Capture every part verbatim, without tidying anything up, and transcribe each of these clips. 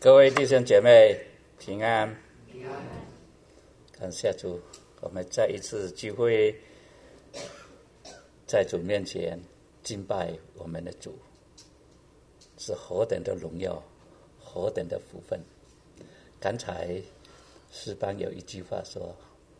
各位弟兄姐妹平安，平安。感谢主，我们再一次聚会，在主面前敬拜我们的主，是何等的荣耀，何等的福分。刚才诗班有一句话说：“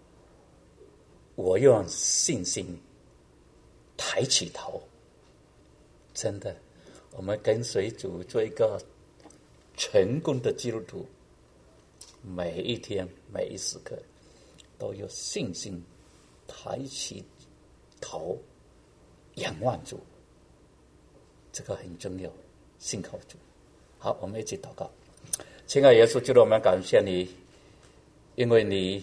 我用信心抬起头。”真的，我们跟随主做一个成功的基督徒，每一天每一时刻都有信心抬起头仰望主，这个很重要，信靠主。好，我们一起祷告。亲爱的耶稣基督，我们感谢你，因为你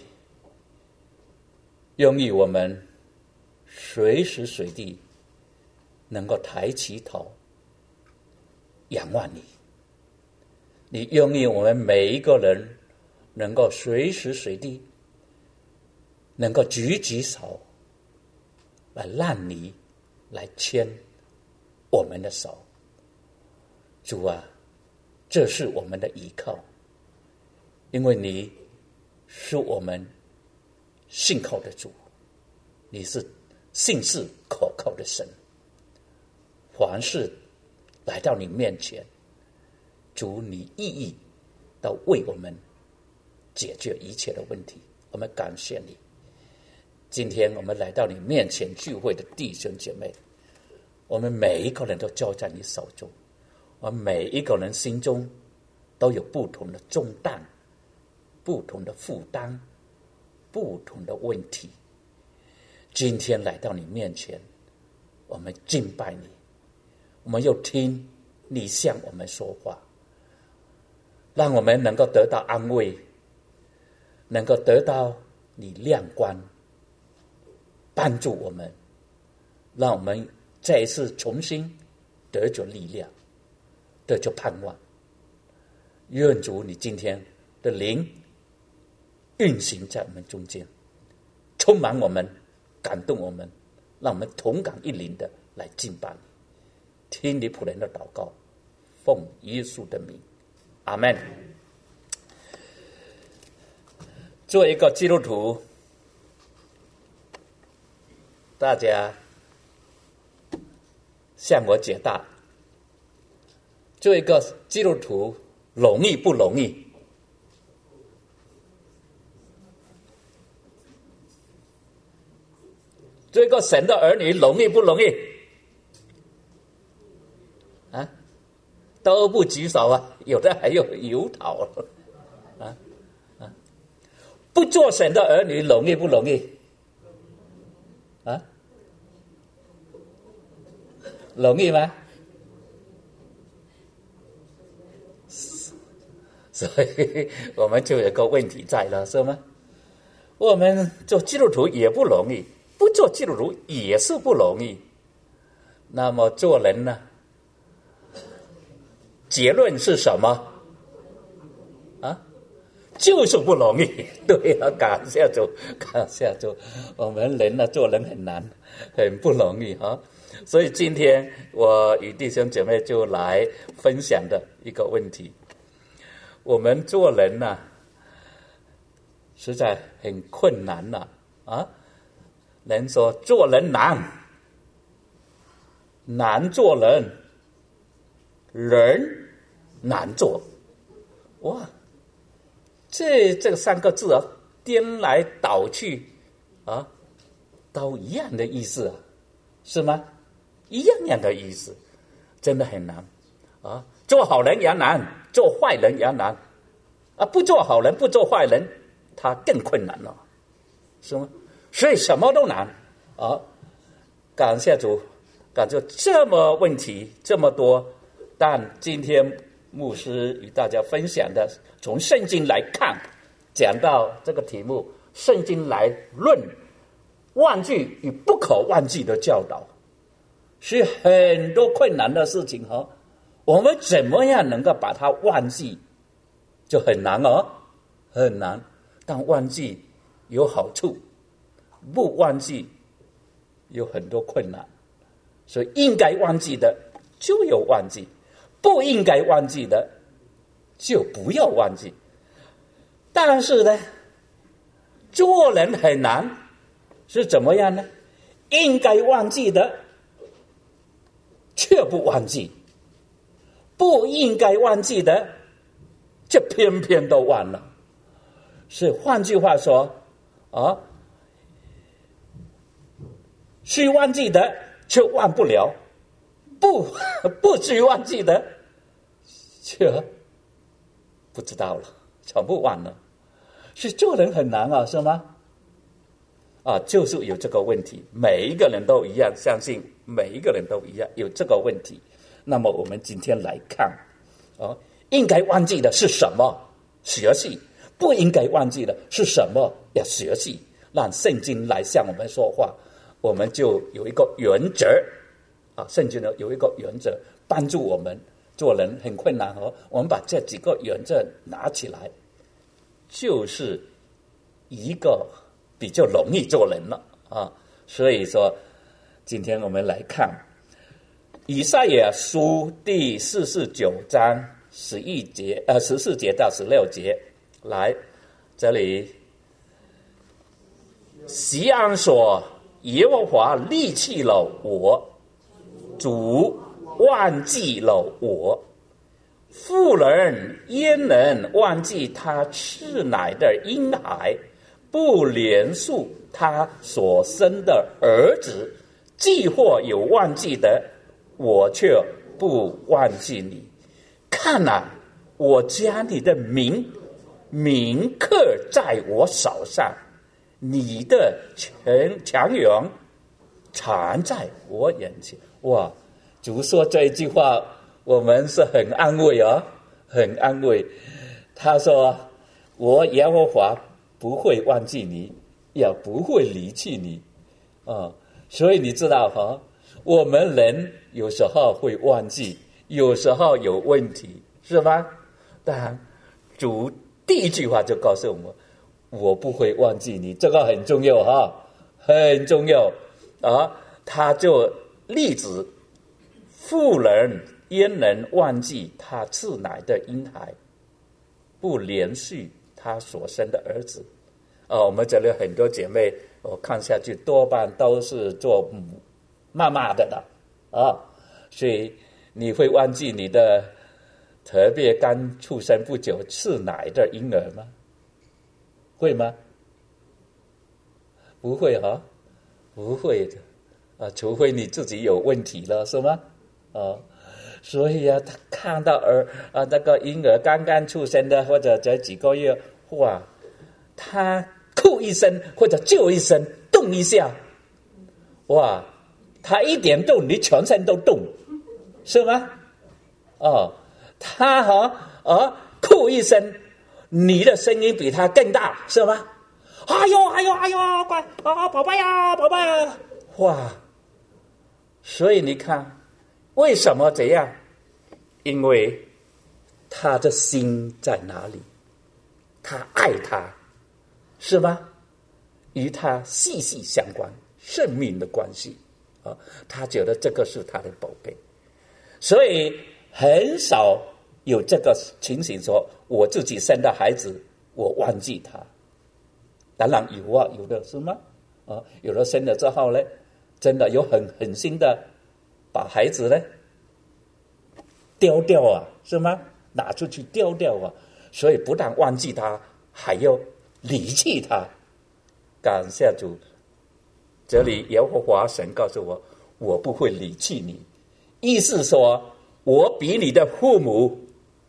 愿意我们随时随地能够抬起头仰望你，你愿意我们每一个人能够随时随地能够举起手来让你来牵我们的手。主啊，这是我们的依靠，因为你是我们信靠的主，你是信实可靠的神。凡事来到你面前，主你意义到为我们解决一切的问题，我们感谢你。今天我们来到你面前聚会的弟兄姐妹，我们每一个人都交在你手中，我们每一个人心中都有不同的重担，不同的负担，不同的问题。今天来到你面前，我们敬拜你，我们又听你向我们说话，让我们能够得到安慰，能够得到你亮光，帮助我们，让我们再一次重新得着力量，得着盼望。愿主你今天的灵运行在我们中间，充满我们，感动我们，让我们同感一灵的来敬拜你。听你仆人的祷告，奉耶稣的名，阿们。作为一个基督徒，大家向我解答，做一个基督徒容易不容易？做一个神的儿女容易不容易？啊，都不举手啊，有的还有油桃啊啊！不做神的儿女容易不容易？啊，容易吗？所以我们就有个问题在了，是吗？我们做基督徒也不容易，不做基督徒也是不容易。那么做人呢？结论是什么？啊，就是不容易。对了，感谢主，感谢主。我们人呢，做人很难，很不容易啊。所以今天我与弟兄姐妹就来分享的一个问题：我们做人呢，实在很困难了啊。人说做人难，难做人。人难做，哇！这这个三个字啊，颠来倒去啊，都一样的意思啊，是吗？一样样的意思，真的很难啊！做好人也难，做坏人也难啊！不做好人，不做坏人，他更困难了，是吗？所以什么都难啊！感谢主，感谢这么问题这么多。但今天牧师与大家分享的，从圣经来看，讲到这个题目，圣经来论忘记与不可忘记的教导，是很多困难的事情哦。我们怎么样能够把它忘记，就很难哦，很难。但忘记有好处，不忘记有很多困难，所以应该忘记的就有忘记，不应该忘记的就不要忘记。但是呢，做人很难，是怎么样呢？应该忘记的却不忘记，不应该忘记的却偏偏都忘了。是换句话说啊，需忘记的却忘不了，不不需忘记的却不知道了，全部忘了。是做人很难啊，是吗？啊，就是有这个问题，每一个人都一样，相信每一个人都一样有这个问题。那么我们今天来看，啊，应该忘记的是什么？学习。不应该忘记的是什么？要学习，让圣经来向我们说话。我们就有一个原则啊，圣经呢有一个原则帮助我们做人很困难哦。我们把这几个原则拿起来，就是一个比较容易做人了啊。所以说，今天我们来看以赛亚书第四十九章十一节呃十四节到十六节。来，这里西安说：“耶和华离弃了我，主忘记了我。妇人焉能忘记他吃奶的婴孩，不怜恤他所生的儿子？既或有忘记的，我却不忘记你。看啊，我将你的名铭刻在我手上，你的强强援常在我眼前。”哇，主说这一句话，我们是很安慰啊，很安慰。他说：“我耶和华不会忘记你，也不会离弃你。”啊，所以你知道哈，我们人有时候会忘记，有时候有问题，是吧？但主第一句话就告诉我们，我不会忘记你，这个很重要哈，很重要啊！他就例子，妇人焉能忘记他吃奶的婴孩，不怜恤他所生的儿子？啊，我们这里很多姐妹，我看下去多半都是做妈妈的的啊，所以你会忘记你的特别刚出生不久吃奶的婴儿吗？会吗？不会哈、啊，不会的啊，除非你自己有问题了，是吗？啊，所以啊，他看到儿啊那个婴儿刚刚出生的，或者这几个月，哇，他哭一声或者叫一声，动一下，哇，他一点动，你全身都动，是吗？哦。他哈啊哭一声，你的声音比他更大，是吗？哎呦哎呦哎呦，乖啊，宝贝呀，宝贝呀！哇！所以你看，为什么这样？因为他的心在哪里？他爱他，是吗？与他息息相关，生命的关系啊！他觉得这个是他的宝贝，所以很少有这个情形说，我自己生的孩子，我忘记他。当然有啊，有的是吗？啊，有的生了之后呢，真的有很狠心的把孩子呢丢掉啊，是吗？拿出去丢掉啊，所以不但忘记他，还要离弃他。感谢主，这里耶和华神告诉我，我不会离弃你，意思说我比你的父母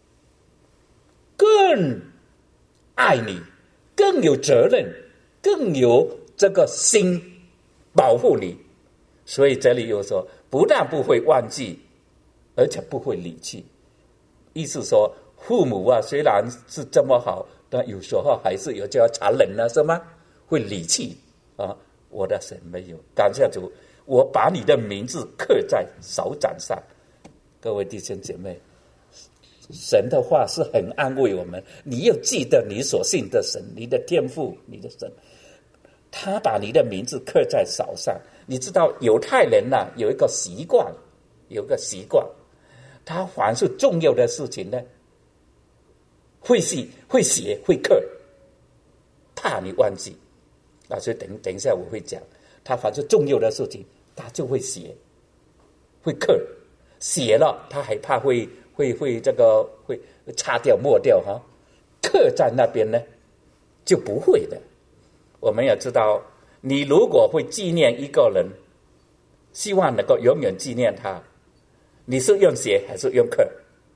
更爱你，更有责任，更有这个心保护你。所以这里又说，不但不会忘记，而且不会离弃。意思说，父母啊，虽然是这么好，但有时候还是有叫残忍啊，是吗？会离弃啊！我的神没有，感谢主，我把你的名字刻在手掌上。各位弟兄姐妹，神的话是很安慰我们，你要记得你所信的神，你的天父，你的神，他把你的名字刻在手上。你知道犹太人啊，有一个习惯，有一个习惯，他凡是重要的事情呢， 会写会写会刻，怕你忘记啊，所以等等一下我会讲，他凡是重要的事情，他就会写，会刻，写了他还怕会会会这个会擦掉抹掉哈，刻在那边呢就不会的。我们也知道，你如果会纪念一个人，希望能够永远纪念他，你是用写还是用刻？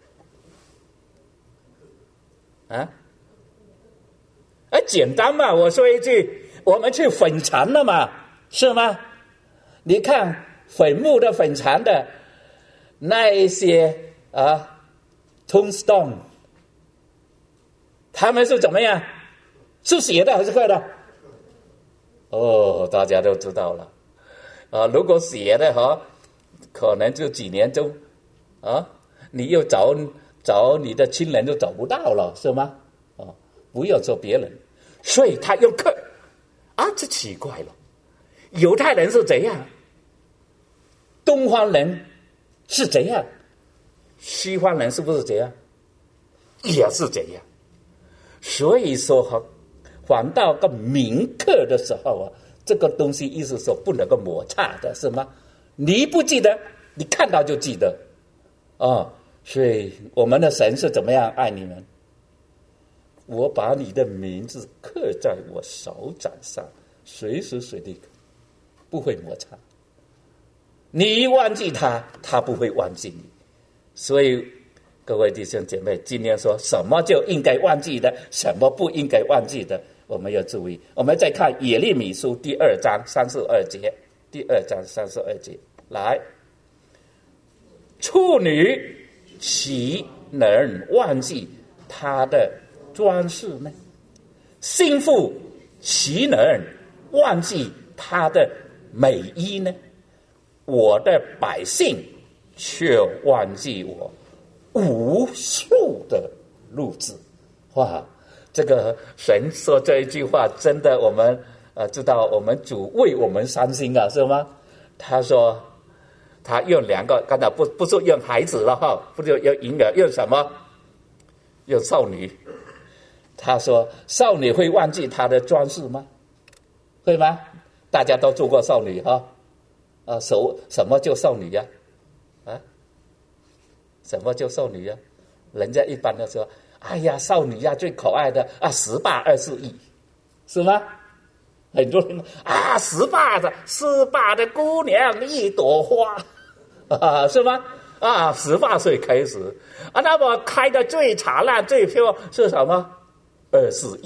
啊？啊，简单嘛！我说一句，我们去粉墙了嘛，是吗？你看坟墓的粉墙的那一些啊 ，tombstone， 他们是怎么样？是写的还是刻的？哦，大家都知道了。啊，如果写的哈，可能就几年就啊，你又找找你的亲人就找不到了，是吗？哦，不要说别人，所以他用刻啊，这奇怪了。犹太人是怎样？东方人是怎样？西方人是不是这样？也是这样。所以说哈，反到个铭刻的时候啊，这个东西意思说不能够摩擦的，是吗？你不记得，你看到就记得啊、哦。所以我们的神是怎么样爱你们？我把你的名字刻在我手掌上，随时随地不会摩擦。你忘记他，他不会忘记你。所以各位弟兄姐妹，今天说什么就应该忘记的，什么不应该忘记的，我们要注意。我们再看耶利米书第二章三十二节，第二章三十二节，来，处女岂能忘记他的装饰呢？心腹岂能忘记他的美衣呢？我的百姓却忘记我无数的路子。哇，这个神说这一句话，真的我们呃知道我们主为我们伤心啊，是吗？他说他用两个，刚才不不是用孩子了哈，不是用婴儿，用什么？用少女。他说少女会忘记她的装饰吗？会吗？大家都做过少女哈。啊，什什么叫少女呀、啊？啊，什么叫少女呀、啊？人家一般都说，哎呀，少女呀、啊、最可爱的啊，十八二十一，是吗？很多人啊，十八的十八的姑娘一朵花，啊，是吗？啊，十八岁开始啊，那么开的最灿烂、最漂是什么？二十一。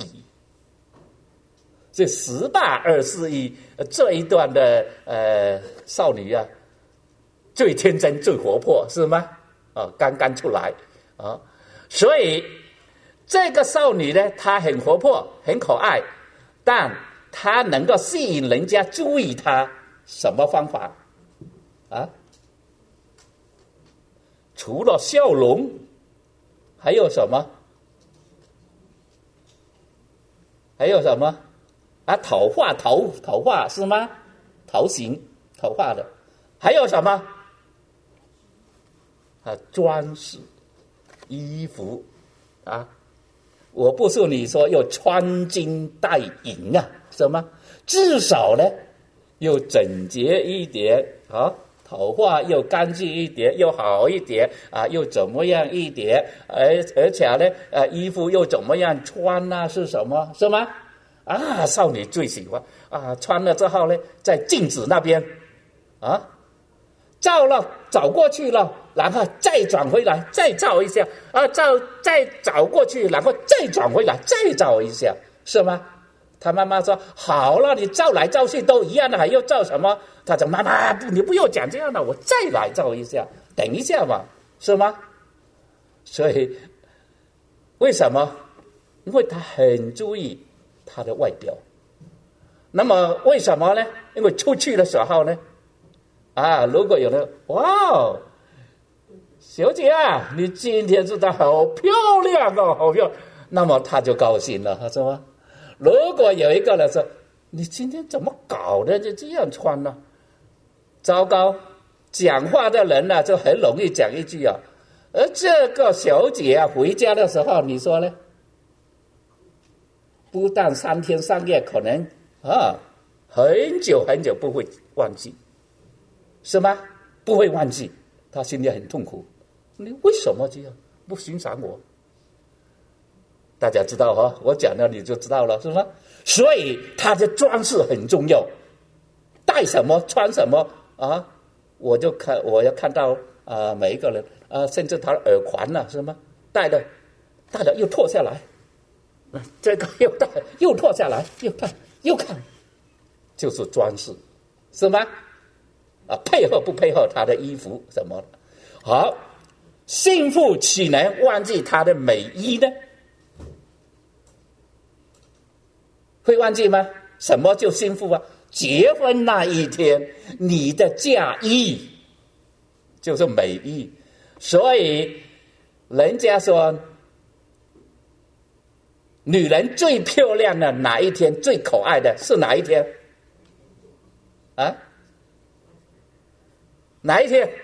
这十八二十一这一段的呃少女啊，最天真最活泼，是吗？啊，刚刚出来啊，所以这个少女呢，她很活泼很可爱，但她能够吸引人家注意她什么方法啊？除了笑容还有什么？还有什么啊？头发头头发是吗？头型头发的，还有什么啊？装饰衣服啊！我不是你说要穿金戴银啊，什么？至少呢，又整洁一点啊，头发又干净一点，又好一点啊，又怎么样一点？而而且呢，呃，衣服又怎么样穿啊？是什么？是吗？啊，少女最喜欢啊，穿了之后呢，在镜子那边啊，照了，找过去了，然后再转回来，再照一下啊，照再找过去，然后再转回来，再照一下，是吗？他妈妈说：“好了，你照来照去都一样的，还要照什么？”他说：“妈妈，不，你不要讲这样的，我再来照一下，等一下嘛，是吗？”所以为什么？因为他很注意他的外表。那么为什么呢？因为出去的时候呢，啊，如果有人哇，小姐啊，你今天真的好漂亮哦，好漂亮，那么他就高兴了，是吗？如果有一个人说：“你今天怎么搞的？就这样穿呢？”糟糕，讲话的人呢、啊、就很容易讲一句啊，而这个小姐啊回家的时候，你说呢？ 不但三天三夜，可能啊很久很久不会忘记，是吗？不会忘记，他心里很痛苦。你为什么这样不欣赏我？大家知道哈，我讲了你就知道了，是吗？所以他的装饰很重要，带什么穿什么啊？我就看我要看到啊、呃，每一个人啊、呃，甚至他的耳环呢、啊，是吗？戴的戴的又脱下来，这个又戴又脱下来，又看又看，就是装饰，是吗？啊，配合不配合他的衣服什么的？好，幸福岂能忘记他的美衣呢？会忘记吗？什么就幸福啊？结婚那一天，你的嫁衣就是美衣，所以人家说，女人最漂亮的哪一天，最可爱的是哪一天？啊？哪一天？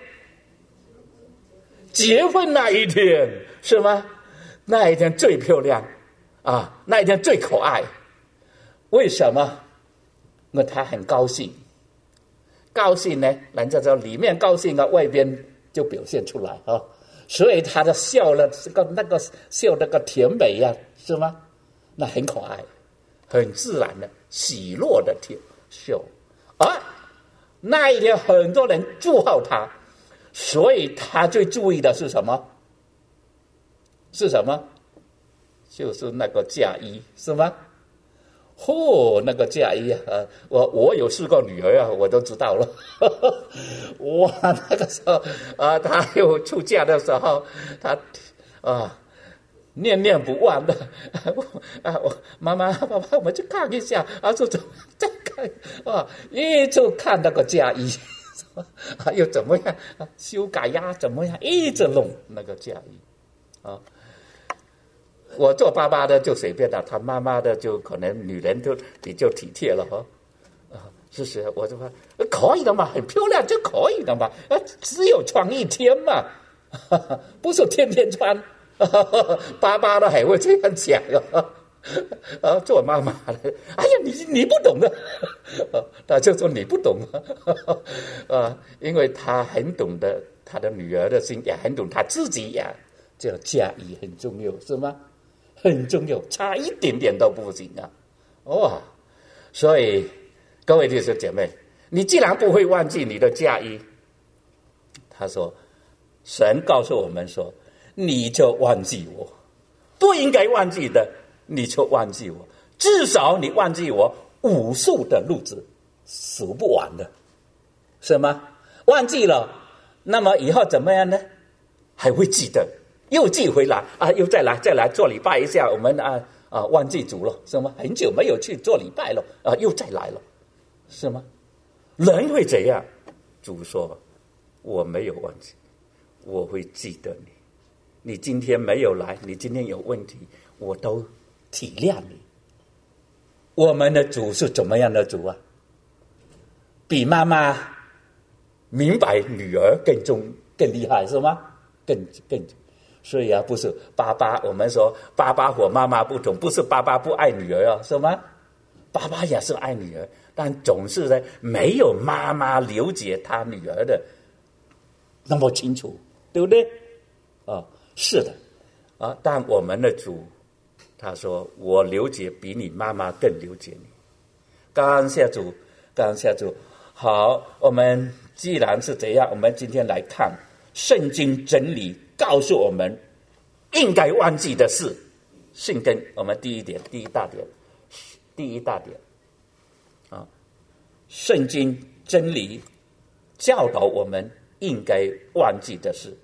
结婚那一天，是吗？那一天最漂亮啊，那一天最可爱。为什么？因为他很高兴，高兴呢，人家说里面高兴啊，外边就表现出来啊，所以他的笑了，这个那个笑那个甜美呀、啊，是吗？那很可爱，很自然的喜乐的甜笑。而那一天很多人祝贺他，所以他最注意的是什么？是什么？就是那个嫁衣，是吗？嚯、哦，那个嫁衣啊！我我有四个女儿啊，我都知道了。哇，那个时候啊，她又出嫁的时候，她啊念念不忘的啊，我妈妈爸爸，我们去看一下啊，就再看啊，一直看那个嫁衣，啊又怎么样啊，修改呀，怎么样，一直弄那个嫁衣啊。我做爸爸的就随便了，他妈妈的就可能女人就比较体贴了哈。啊，是是，我就说可以的嘛，很漂亮就可以的嘛，啊，只有穿一天嘛，哈哈，不是天天穿。哈哈，爸爸的还会这样讲啊。啊，做妈妈的，哎呀，你你不懂的，啊，他就说你不懂啊，啊，因为他很懂得他的女儿的心，也很懂他自己呀，这嫁衣很重要，是吗？很重要，差一点点都不行啊！哇，所以各位弟兄姐妹，你既然不会忘记你的嫁衣，他说，神告诉我们说，你就忘记我，不应该忘记的，你就忘记我，至少你忘记我无数的日子，数不完的，是吗？忘记了，那么以后怎么样呢？还会记得。又寄回来啊，又再来再来做礼拜一下，我们啊啊忘记主了，是吗？很久没有去做礼拜了啊，又再来了，是吗？人会怎样？主说：“我没有忘记，我会记得你。你今天没有来，你今天有问题，我都体谅你。”我们的主是怎么样的主啊？比妈妈明白女儿更重更厉害，是吗？更更。所以啊，不是爸爸，我们说爸爸和妈妈不同，不是爸爸不爱女儿啊，是吗？爸爸也是爱女儿，但总是呢没有妈妈了解他女儿的那么清楚，对不对？啊，是的，啊，但我们的主他说，我了解比你妈妈更了解你。感谢主，感谢主。好，我们既然是这样，我们今天来看圣经真理。告诉我们应该忘记的事，信根。我们第一点，第一大点，第一大点啊，圣经真理教导我们应该忘记的事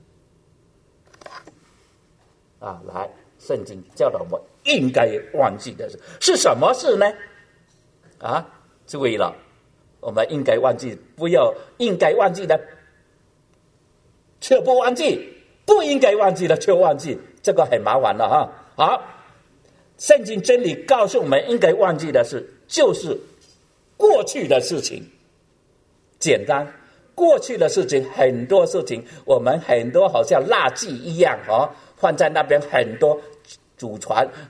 啊，来，圣经教导我们应该忘记的事是什么事呢？啊，注意了，我们应该忘记，不要应该忘记的却不忘记。不应该忘记的却忘记，这个很麻烦了哈。好，圣经真理告诉我们应该忘记的事，就是过去的事情。简单，过去的事情，很多事情，我们很多好像垃圾一样啊，放在那边很多祖传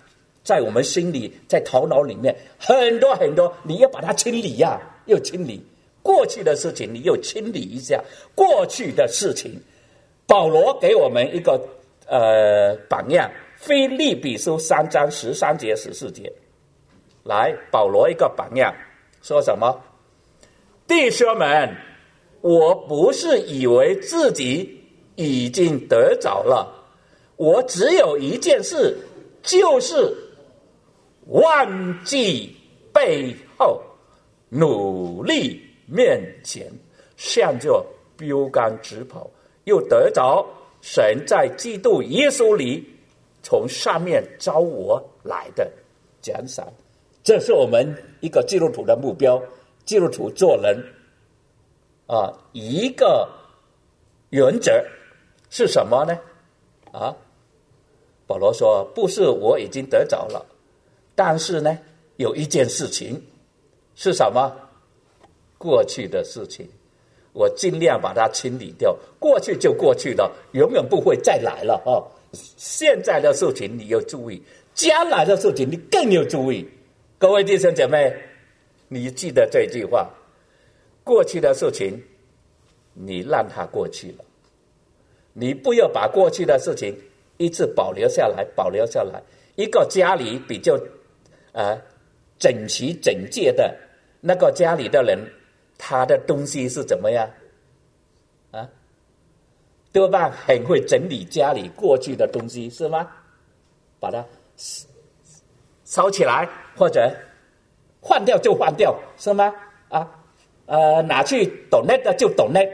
在我们心里，在头脑里面很多很多，你要把它清理呀、啊，又清理过去的事情，你又清理一下过去的事情。保罗给我们一个呃榜样，腓立比书三章十三节十四节，来，保罗一个榜样，说什么？弟兄们，我不是以为自己已经得着了，我只有一件事，就是忘记背后，努力面前，向着标杆直跑，又得着神在基督耶稣里从上面招我来的奖赏。这是我们一个基督徒的目标。基督徒做人啊，一个原则是什么呢？啊，保罗说，不是我已经得着了，但是呢，有一件事情是什么？过去的事情，我尽量把它清理掉。过去就过去了，永远不会再来了哦。现在的事情你要注意，将来的事情你更要注意。各位弟兄姐妹，你记得这句话，过去的事情你让它过去了，你不要把过去的事情一直保留下来保留下来。一个家里比较呃整齐整洁的那个家里的人，他的东西是怎么样啊？多半很会整理家里过去的东西，是吗？把它烧起来，或者换掉就换掉，是吗？啊，呃，拿去donate的的就donate。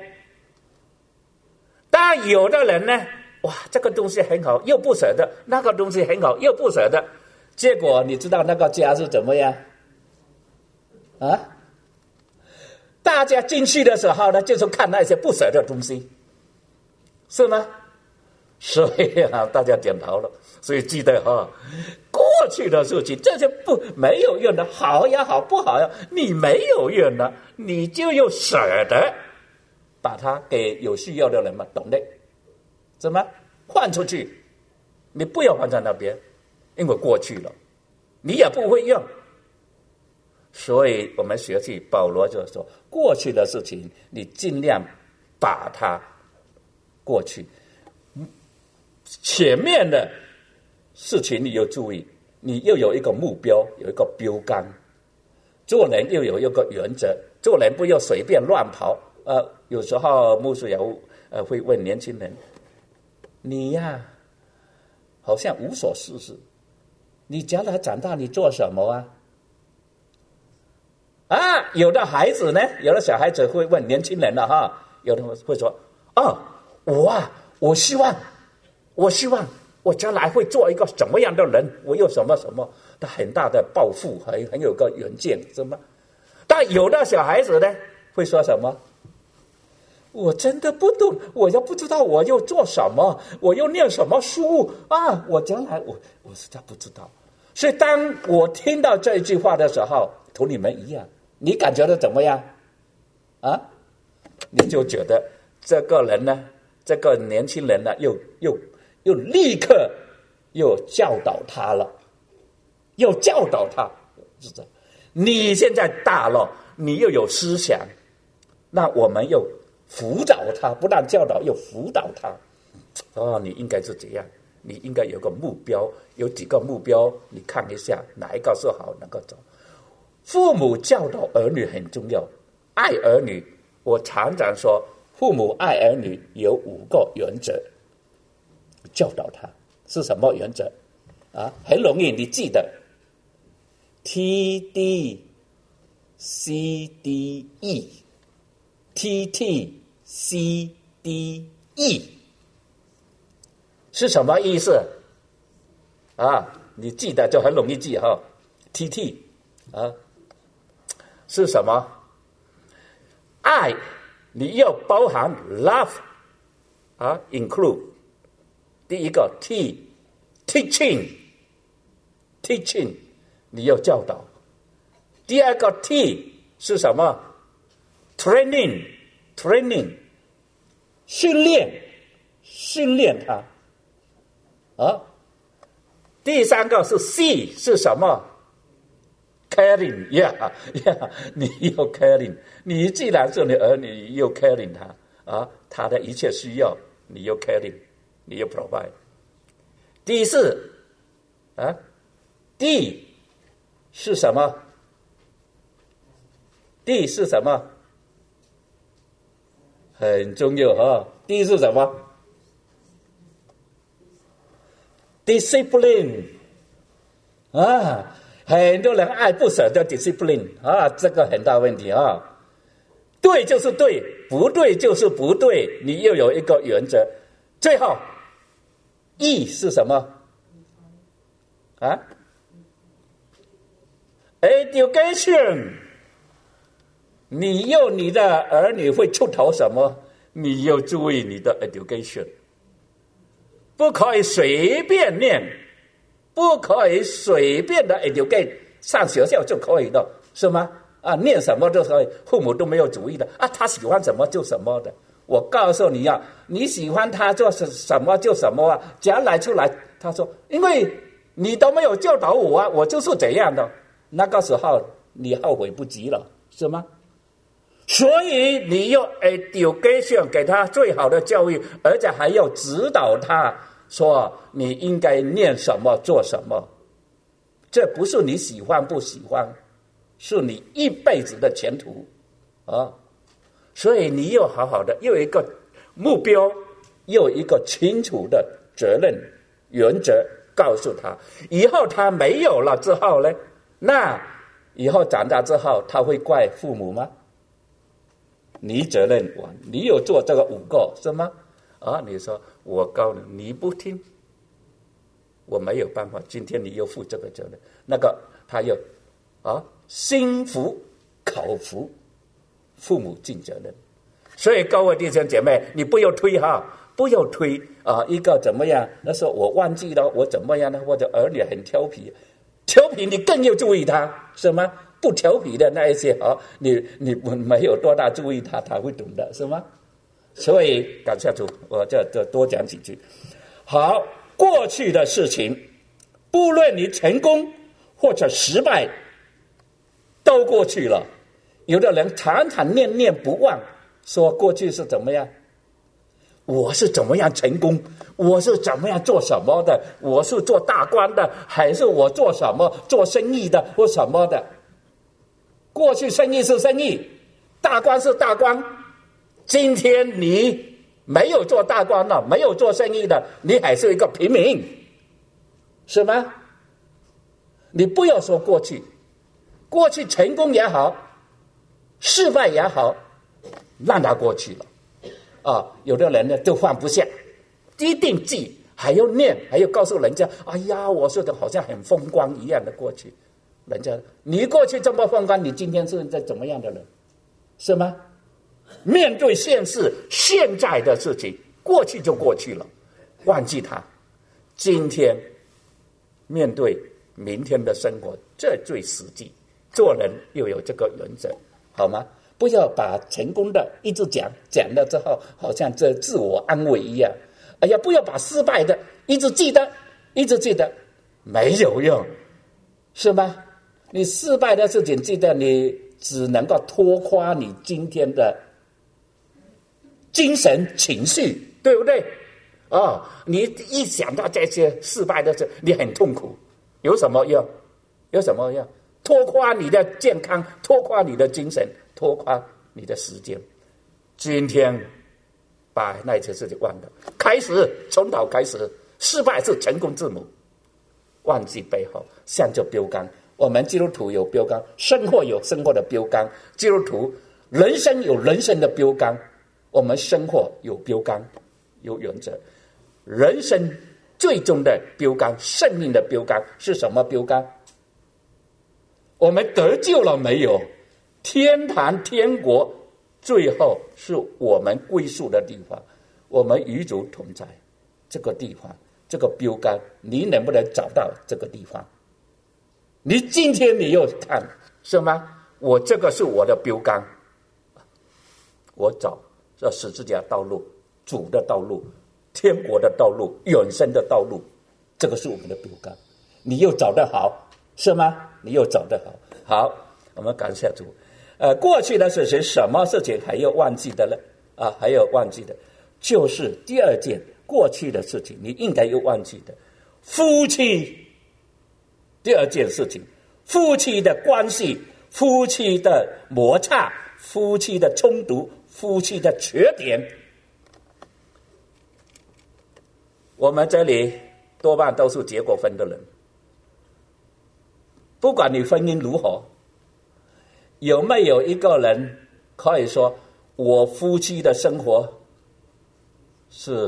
但有的人呢，哇，这个东西很好，又不舍得；那个东西很好，又不舍得。结果你知道那个家是怎么样？啊？大家进去的时候呢，就是看那些不舍的东西，是吗？所以啊，大家点头了。所以记得哈、哦，过去的事情这些不没有用的，好也好，不好呀，你没有用的，你就要舍得把它给有需要的人嘛，懂的？怎么换出去？你不要放在那边，因为过去了，你也不会用。所以我们学习保罗就说，过去的事情你尽量把它过去，前面的事情你要注意，你又有一个目标，有一个标杆，做人又有一个原则，做人不要随便乱跑。呃，有时候牧师也呃会问年轻人，你呀好像无所事事，你将来长大你做什么啊？啊，有的孩子呢，有的小孩子会问年轻人了哈，有的会说，哦，我啊，我希望，我希望我将来会做一个什么样的人，我有什么什么的很大的抱负，很很有个远见，什么？但有的小孩子呢，会说什么？我真的不懂，我又不知道我要做什么，我要念什么书啊？我将来我我实在不知道。所以当我听到这一句话的时候，同你们一样，你感觉到怎么样？啊？你就觉得这个人呢，这个年轻人呢，又又又立刻又教导他了，又教导他，是这。你现在大了，你又有思想，那我们又辅导他，不但教导，又辅导他。哦，你应该是这样，你应该有个目标，有几个目标，你看一下哪一个是好，哪个走。父母教导儿女很重要，爱儿女，我常常说，父母爱儿女有五个原则，教导他是什么原则啊？很容易，你记得 T D C D E T T C D E 是什么意思啊？你记得就很容易记哈。T T 啊是什么？爱你要包含 love 啊 include 第一个 T teaching teaching 你要教导。第二个 T 是什么？ training training 训练训练他啊。 第三个是 C 是什么 ？caring， 呀、yeah, 呀、yeah, 你有 caring， 你既然是你儿女，你又 caring 他啊，他的一切需要，你又 caring， 你又 provide。第四啊 ，D 是什么 ？D 是什么？很重要啊 ！D 是什么 ？Discipline 啊，很多人爱不舍得 discipline 啊，这个很大问题啊。对就是对，不对就是不对，你又有一个原则。最后 E 是什么啊 ？Education， 你又你的儿女会出头什么？你要注意你的 education， 不可以随便念，不可以随便的 educate， 上学校就可以了，是吗？啊，念什么都可以，父母都没有主意的啊，他喜欢什么就什么的。我告诉你啊，你喜欢他做什么就什么啊。将来出来，他说，因为你都没有教导我啊，我就是这样的。那个时候你后悔不及了，是吗？所以你要 education 给他最好的教育，而且还要指导他说你应该念什么做什么。这不是你喜欢不喜欢，是你一辈子的前途啊！所以你又好好的，又有一个目标，又有一个清楚的责任原则，告诉他。以后他没有了之后呢？那以后长大之后，他会怪父母吗？你责任完，你有做这个五个是吗？啊，你说我告诉你，你不听，我没有办法。今天你又负这个责任，那个他又啊，心服口服，父母尽责任。所以各位弟兄姐妹，你不要推哈，不要推啊！一个怎么样？那时候我忘记了，我怎么样呢？或者儿女很调皮，调皮你更要注意他，是吗？不调皮的那一些啊，你你没有多大注意他，他会懂的，是吗？所以感谢主，我这这多讲几句。好，过去的事情，不论你成功或者失败，都过去了。有的人常常念念不忘，说过去是怎么样，我是怎么样成功，我是怎么样做什么的，我是做大官的，还是我做什么做生意的或什么的。过去生意是生意，大官是大官，今天你没有做大官了，没有做生意的，你还是一个平民，是吗？你不要说过去，过去成功也好，失败也好，让它过去了啊！有的人呢就放不下，一定记，还要念，还要告诉人家，哎呀，我说的好像很风光一样的过去。人家你过去这么风光，你今天是在怎么样的人，是吗？面对现实现在的事情，过去就过去了，忘记它。今天面对明天的生活，这最实际。做人又有这个原则，好吗？不要把成功的一直讲，讲了之后好像这自我安慰一样。哎呀，不要把失败的一直记得，一直记得，没有用，是吗？你失败的事情记得，你只能够拖垮你今天的精神情绪，对不对？哦，你一想到这些失败的事，你很痛苦，有什么用？有什么用？拖垮你的健康，拖垮你的精神，拖垮你的时间。今天把那些事情忘了，开始从头开始。失败是成功之母，忘记背后，向着标杆。我们基督徒有标杆，生活有生活的标杆，基督徒人生有人生的标杆，我们生活有标杆，有原则。人生最终的标杆，生命的标杆是什么标杆？我们得救了没有？天堂天国最后是我们归宿的地方，我们与主同在这个地方，这个标杆你能不能找到这个地方？你今天你又看是吗？我这个是我的标杆，我找这十字架道路，主的道路，天国的道路，永生的道路，这个是我们的标杆。 你又走得好，是吗？你又走得好。好，我们感谢主。呃，过去的事情，什么事情还要忘记的呢？啊，还有忘记的，就是第二件过去的事情，你应该要忘记的，夫妻。第二件事情，夫妻的关系，夫妻的摩擦，夫妻的冲突，夫妻的缺点。我们这里多半都是结过婚的人，不管你婚姻如何，有没有一个人可以说我夫妻的生活是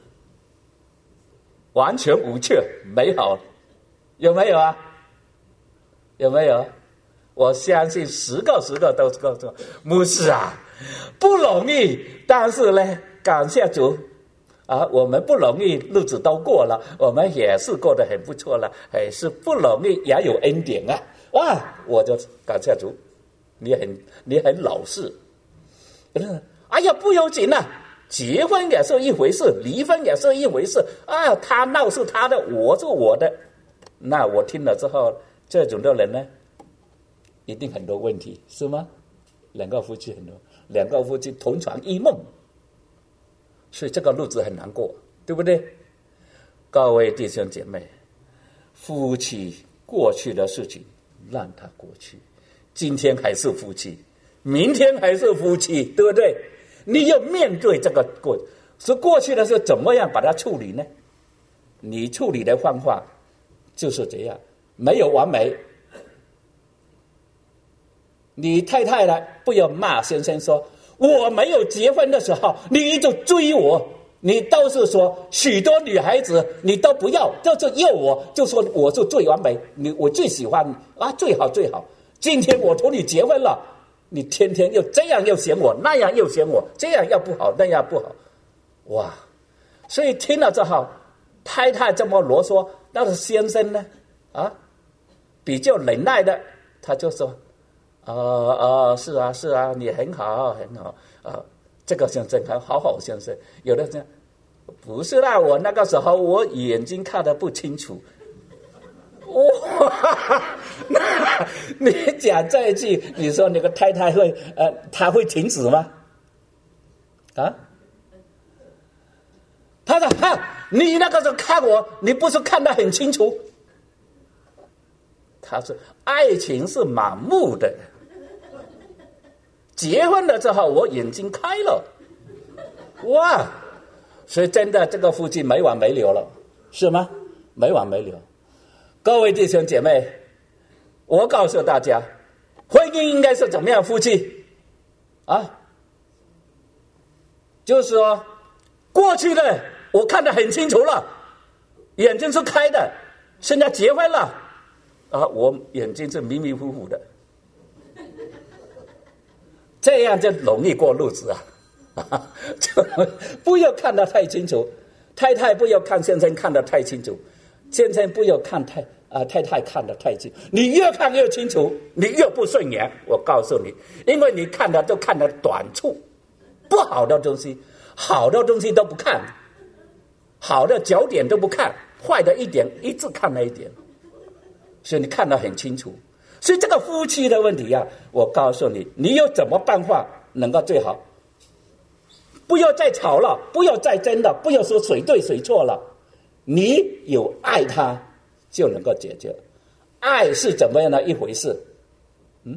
完全无缺美好？有没有啊？有没有？我相信十个十个都说说牧师啊，不容易，但是呢，感谢主啊，我们不容易，日子都过了，我们也是过得很不错了，哎，是不容易，也有恩典啊！哇，我就感谢主，你很你很老实。哎呀，不要紧啊，结婚也是一回事，离婚也是一回事啊，他闹是他的，我是我的。那我听了之后，这种的人呢，一定很多问题，是吗？两个夫妻很多，两个夫妻同床异梦，所以这个日子很难过，对不对？各位弟兄姐妹，夫妻过去的事情让它过去，今天还是夫妻，明天还是夫妻，对不对？你要面对这个过，所以过去的事怎么样把它处理呢？你处理的方法就是这样，没有完美。你太太呢，不要骂先生说，我没有结婚的时候你就追我，你都是说许多女孩子你都不要，就是要我，就说我是最完美，你我最喜欢啊，最好最好。今天我同你结婚了，你天天又这样又嫌我，那样又嫌我，这样又不好，那样不好，哇！所以听了之后，太太这么啰嗦，那是先生呢，啊，比较忍耐的，他就说，啊、呃、啊、呃，是啊是啊，你很好很好啊、呃，这个先生很好好先生。有的人不是啦，我那个时候我眼睛看得不清楚。哇，那你讲这一句，你说那个太太会呃，她会停止吗？啊？他说：“哈，你那个时候看我，你不是看得很清楚？”他说：“爱情是盲目的，结婚了之后，我眼睛开了。”哇！所以真的，这个夫妻没完没了了，是吗？没完没了。各位弟兄姐妹，我告诉大家，婚姻应该是怎么样？夫妻啊，就是说，过去的我看得很清楚了，眼睛是开的，现在结婚了啊，我眼睛是迷迷糊糊的，这样就容易过日子啊。就不要看得太清楚，太太不要看先生看得太清楚，先生不要看太啊太太看得太清楚，你越看越清楚，你越不顺眼。我告诉你，因为你看的都看的短处，不好的东西，好的东西都不看，好的焦点都不看，坏的一点一直看那一点，所以你看得很清楚。所以这个夫妻的问题啊，我告诉你，你有怎么办法能够最好？不要再吵了，不要再争了，不要说谁对谁错了。你有爱他，就能够解决。爱是怎么样的一回事？嗯，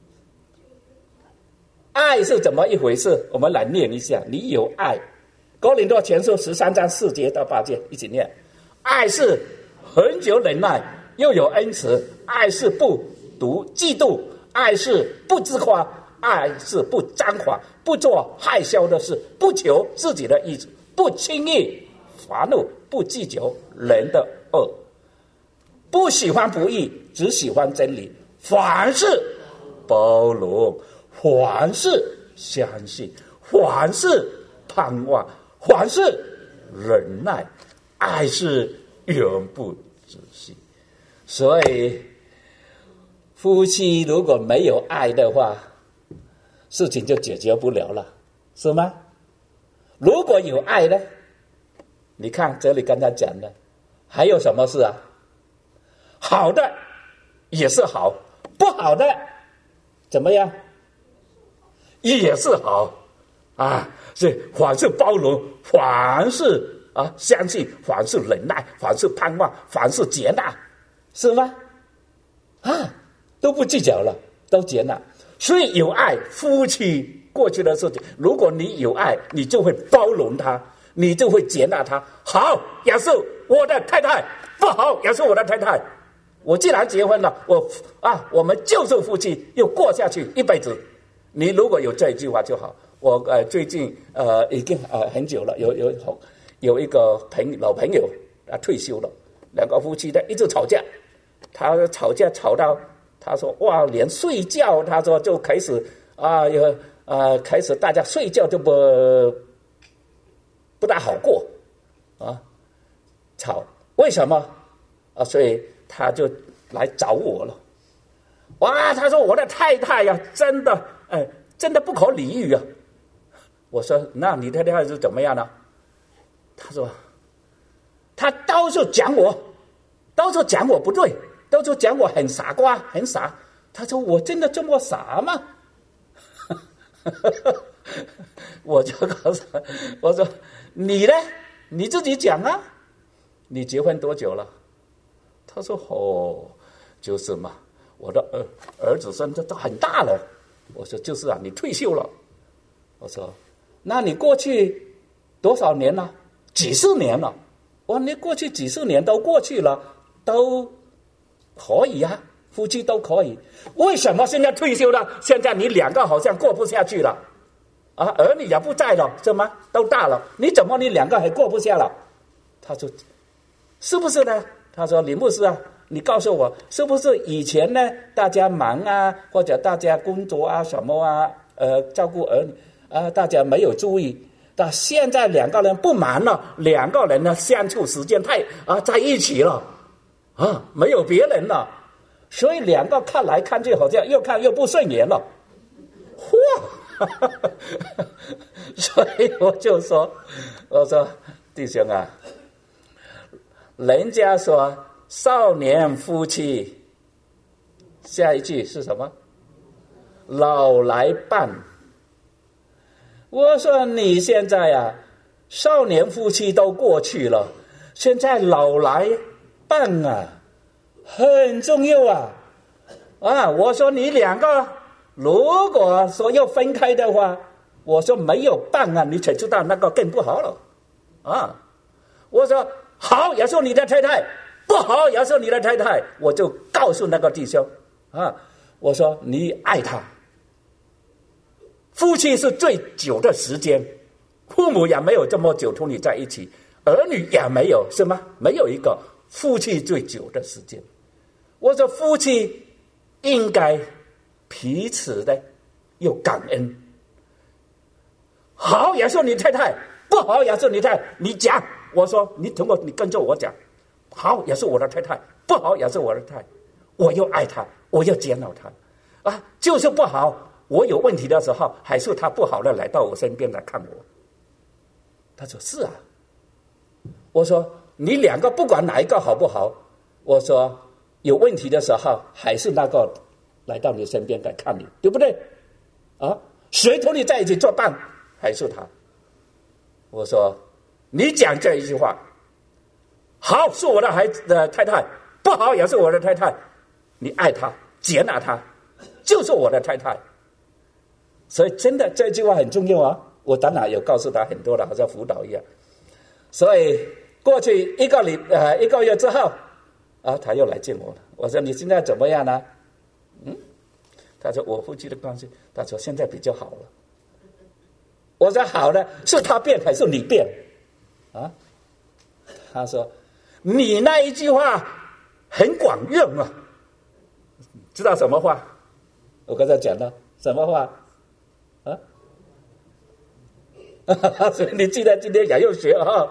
爱是怎么一回事？我们来念一下。你有爱，哥林多前书十三章四节到八节，一起念。爱是恒久忍耐，又有恩慈；爱是不独嫉妒；爱是不自夸。爱是不张狂，不做害羞的事，不求自己的意志，不轻易发怒，不计较人的恶，不喜欢不义，只喜欢真理。凡事包容，凡事相信，凡事盼望，凡事忍耐。爱是永不止息。所以夫妻如果没有爱的话，事情就解决不了了，是吗？如果有爱呢？你看这里刚才讲的，还有什么事啊？ 好的也是好，不好的怎么样也是好啊！所以凡是包容，凡是啊相信，凡是忍耐，凡是盼望，凡是接纳，是吗？啊，都不计较了，都接纳。所以有爱，夫妻过去的事情，如果你有爱，你就会包容他，你就会接纳他。好，也是我的太太；不好，也是我的太太。我既然结婚了，我啊，我们就是夫妻，又过下去一辈子。你如果有这一句话就好。我呃最近呃已经呃很久了，有有有一个朋老朋友啊退休了，两个夫妻的一直吵架，他吵架吵到他说哇，连睡觉他说就开始啊有啊开始大家睡觉就不不大好过啊，吵为什么啊？所以他就来找我了。哇，他说我的太太呀、啊，真的哎真的不可理喻啊。我说那你太太是怎么样呢？他说他到处讲我，到处讲我不对，到处讲我很傻瓜，很傻。他说我真的这么傻吗？我就告诉他，我说你呢？你自己讲啊。你结婚多久了？他说哦，就是嘛，我的儿儿子孙子都很大了。我说就是啊，你退休了。我说那你过去多少年了？几十年了。我说你过去几十年都过去了，都可以啊，夫妻都可以。为什么现在退休了，现在你两个好像过不下去了啊？儿女也不在了，是吗？都大了，你怎么你两个还过不下了？他说是不是呢？他说李牧师啊，你告诉我，是不是以前呢大家忙啊，或者大家工作啊什么啊，呃照顾儿女啊，大家没有注意，但现在两个人不忙了，两个人呢相处时间太啊在一起了啊，没有别人了，所以两个看来看去好像又看又不顺眼了。嚯！所以我就说，我说弟兄啊，人家说少年夫妻，下一句是什么？老来伴。我说你现在啊，少年夫妻都过去了，现在老来伴啊，很重要啊！啊，我说你两个如果说要分开的话，我说没有伴啊，你才知道那个更不好了啊！我说好，也是你的太太；不好，也是你的太太。我就告诉那个弟兄啊，我说你爱他。夫妻是最久的时间，父母也没有这么久同你在一起，儿女也没有，是吗？没有一个夫妻最久的时间。我说夫妻应该彼此的有感恩。好也是你太太，不好也是你太太，你讲，我说你通过你跟着我讲，好也是我的太太，不好也是我的太太，我又爱她，我又接纳她啊，就是不好。我有问题的时候，还是他不好的来到我身边来看我。他说是啊。我说你两个不管哪一个好不好，我说有问题的时候，还是那个来到你身边来看你，对不对？啊，谁同你在一起作伴，还是他。我说你讲这一句话，好是我的孩子的太太，不好也是我的太太，你爱他，接纳他，就是我的太太。所以真的这句话很重要啊！我当然有告诉他很多了，好像辅导一样。所以过去一个礼呃一个月之后，啊，他又来见我了。我说你现在怎么样呢？嗯，他说我夫妻的关系，他说现在比较好了。我说好了，是他变还是你变？啊？他说你那一句话很管用啊！知道什么话？我刚才讲了什么话？啊，所以你记得今天也要学啊。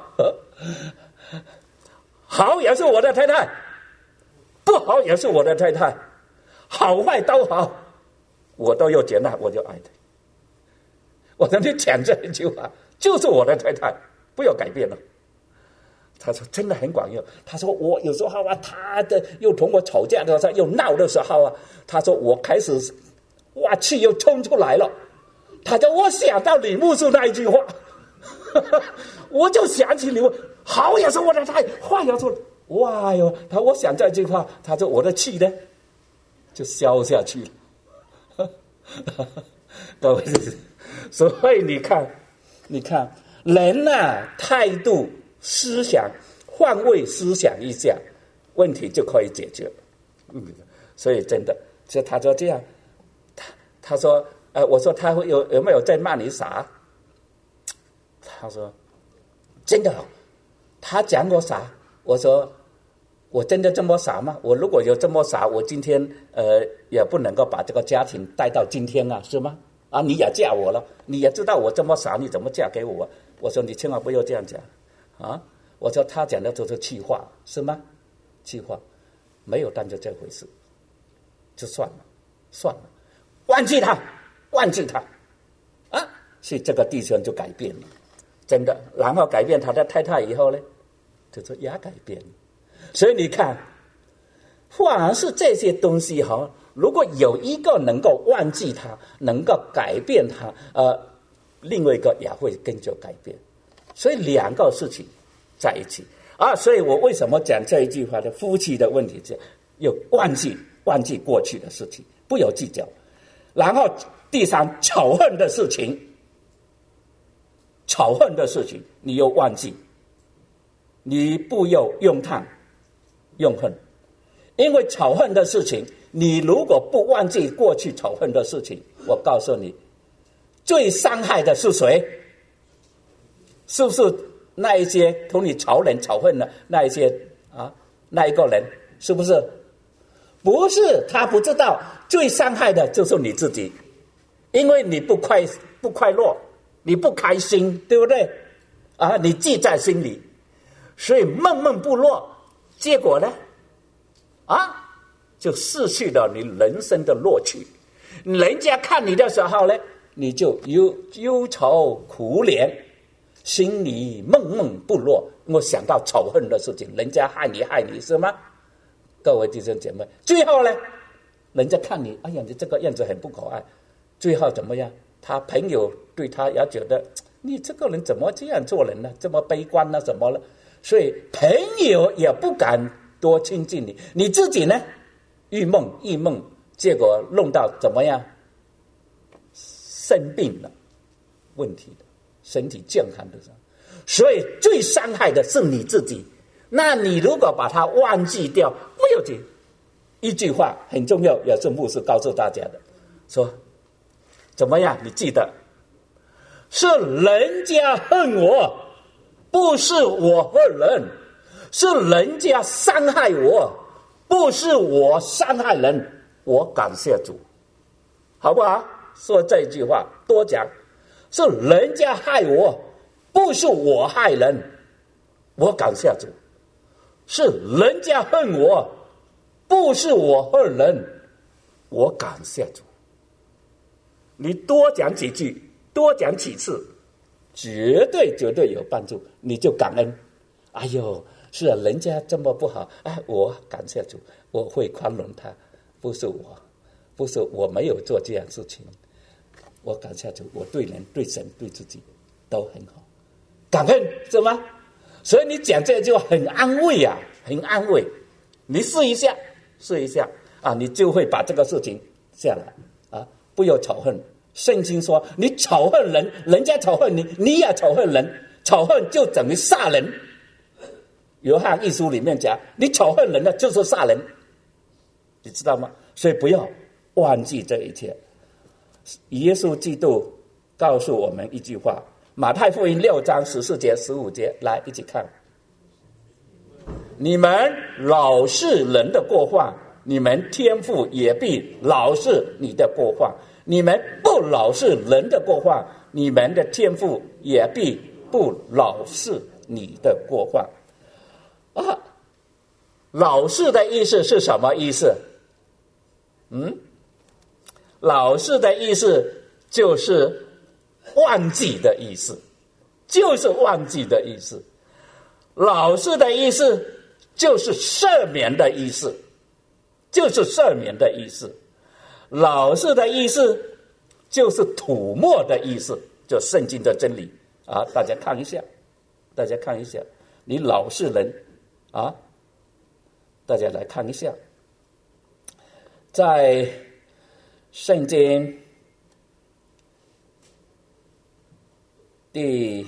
好也是我的太太，不好也是我的太太，好坏都好，我都要接纳，我就爱他。我跟你讲这一句话，就是我的太太，不要改变了他说真的很管用。他说我有时候啊，他的又同我吵架的时候，又闹的时候啊，他说我开始哇气又冲出来了。他说我想到李牧师那一句话，我就想起李牧，好也说我的太，坏也说，哇哟，他我想这句话，他说我的气呢就消下去了。各位，所以你看，你看人啊，态度。思想换位思想一下，问题就可以解决。嗯，所以真的，就他说这样，他他说，呃，我说他会有有没有在骂你傻？他说真的、哦，他讲我傻。我说我真的这么傻吗？我如果有这么傻，我今天呃也不能够把这个家庭带到今天啊，是吗？啊，你也嫁我了，你也知道我这么傻，你怎么嫁给我？我说你千万不要这样讲。啊，我说他讲的都是气话，是吗？气话，没有当作这回事，就算了，算了，忘记他，忘记他，啊，所以这个弟兄就改变了，真的。然后改变他的太太以后呢，就说也改变了。所以你看，反而是这些东西哈，如果有一个能够忘记他，能够改变他，呃，另外一个也会跟着改变。所以两个事情在一起啊，所以我为什么讲这一句话呢？夫妻的问题是要忘记忘记过去的事情，不要计较。然后第三，仇恨的事情，仇恨的事情你又忘记，你不要用叹用恨，因为仇恨的事情，你如果不忘记过去仇恨的事情，我告诉你，最伤害的是谁？是不是那一些同你仇人仇恨的那一些啊？那一个人是不是？不是，他不知道，最伤害的就是你自己，因为你不快不快乐，你不开心，对不对？啊，你记在心里，所以闷闷不乐，结果呢，啊，就失去了你人生的乐趣。人家看你的时候呢，你就忧忧愁苦怜。心里闷闷不乐，我想到仇恨的事情，人家害你害你是吗？各位弟兄姐妹，最后呢，人家看你，哎呀，你这个样子很不可爱，最后怎么样？他朋友对他也觉得你这个人怎么这样做人呢？这么悲观呢？怎么了？所以朋友也不敢多亲近你，你自己呢，郁闷郁闷，结果弄到怎么样？生病了，问题的。身体健康的时候，所以最伤害的是你自己。那你如果把它忘记掉，不要紧。一句话很重要，也是牧师告诉大家的，说怎么样？你记得，是人家恨我，不是我恨人；是人家伤害我，不是我伤害人。我感谢主，好不好？说这句话多讲。是人家害我，不是我害人，我感谢主。是人家恨我，不是我恨人，我感谢主。你多讲几句，多讲几次，绝对绝对有帮助，你就感恩。哎呦，是啊，人家这么不好，哎，我感谢主，我会宽容他，不是我，不是我没有做这样事情。我感谢主，我对人、对神、对自己都很好，感恩是吗？所以你讲这句话很安慰啊，很安慰。你试一下，试一下啊，你就会把这个事情下来啊，不要仇恨。圣经说，你仇恨人，人家仇恨你，你也仇恨人，仇恨就等于杀人。约翰一书里面讲，你仇恨人的就是杀人，你知道吗？所以不要忘记这一切。耶稣基督告诉我们一句话，马太福音六章十四节、十五节，来一起看。你们老是人的过犯，你们天父也必老是你的过犯；你们不老是人的过犯，你们的天父也必不老是你的过犯。啊，老是的意思是什么意思？嗯？老是的意思就是忘记的意思，就是忘记的意思。 老实的意思就是赦免的意思，就是赦免的意思。老实的意思就是吐沫的意思，就圣经的真理啊！大家看一下，大家看一下，你老实人啊，大家来看一下，在圣经第